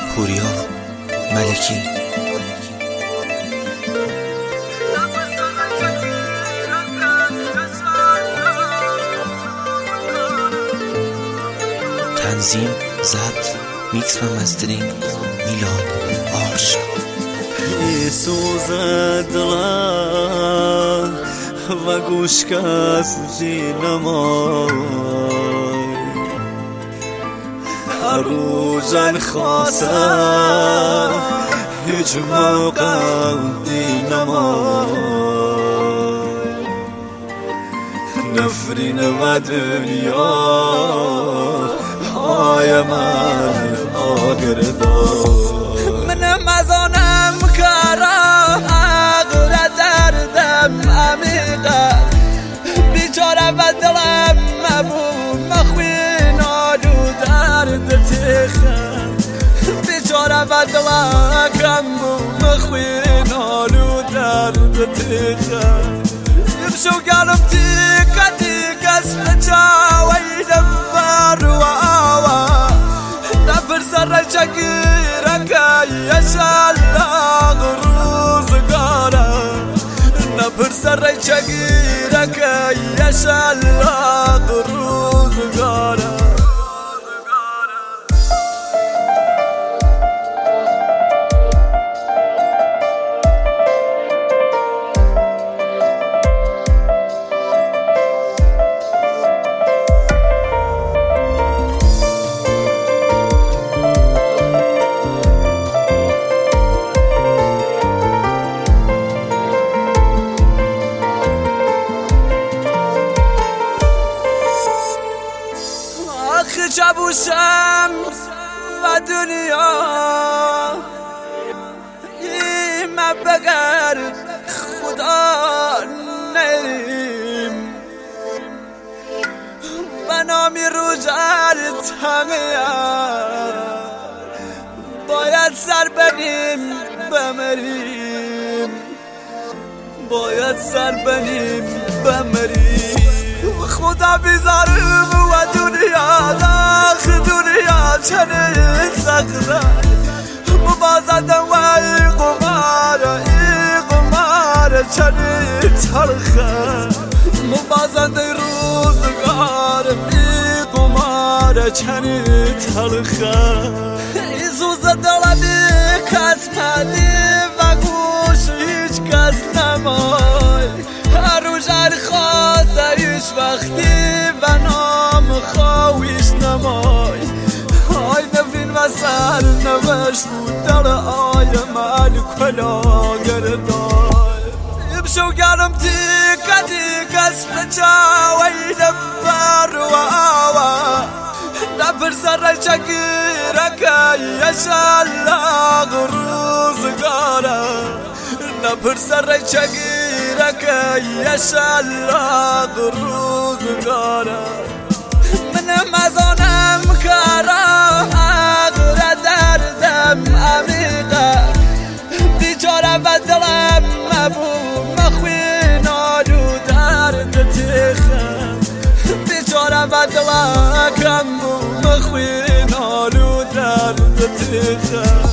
پوریا ملکی. تنظیم، ضبط، میکس و مسترینگ میلاد آرشا. سوزد دلم و گوش کس دینمای روزن خواستم هیچ موقع دینمای نفرین و دنیا های من آگردار منم از آنم کارم عقل دردم عمیقه بیچاره و دلم مبون مخوین آلو درد تیخم بیچاره و دلم کمبون مخوین آلو درد تیخم یمشو قلب تیکه تیکه اسم جاوی دبر و آوا نفر سر شقیرک یشالله روزگاره نفر سر شقیرک یشالله روزگاره. جبوشم و دنیا ایمه بگر خدا نیم و نامی رو جر تغییر باید سر بنیم بمریم باید سر بنیم بمریم خدا بیزارم و دنیا داخ دنیا چنین سخته مبازده و ای قمار چنین تلخه مبازده روزگار ای قمار چنین تلخه ای سوز دلمی کس مدی و گوش هیچ کس نمای هر روزر خواسته هیچ وقتی و نام خواهیش نمای های نفین و سر نوشت بود در آی من کلا گردای یمشو گرم تیکه تیکه اسم جاوی دبر و آوا نفر سر شقیرک یشالله روزگاره نفر سر شقیرک یشالله روزگاره منم از آنم کارم عقل دردم عمیقه بیچاره و دلم مبون مخوین آلو درد تیخم بیچاره و دلم کمبون مخوین آلو درد تیخم